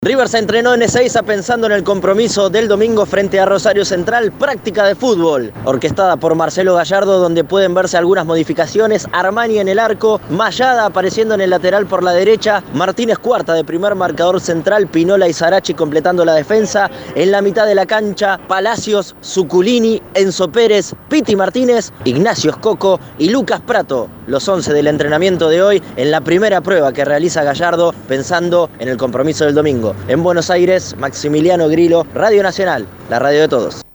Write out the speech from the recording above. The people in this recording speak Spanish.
River se entrenó en Ezeiza pensando en el compromiso del domingo frente a Rosario Central, práctica de fútbol, orquestada por Marcelo Gallardo, donde pueden verse algunas modificaciones. Armani en el arco, Mayada apareciendo en el lateral por la derecha, Martínez Cuarta de primer marcador central, Pinola y Sarachi completando la defensa. En la mitad de la cancha, Palacios, Zuculini, Enzo Pérez, Piti Martínez, Ignacio Scocco y Lucas Prato, los 11 del entrenamiento de hoy en la primera prueba que realiza Gallardo pensando en el compromiso del domingo. En Buenos Aires, Maximiliano Grillo, Radio Nacional, la radio de todos.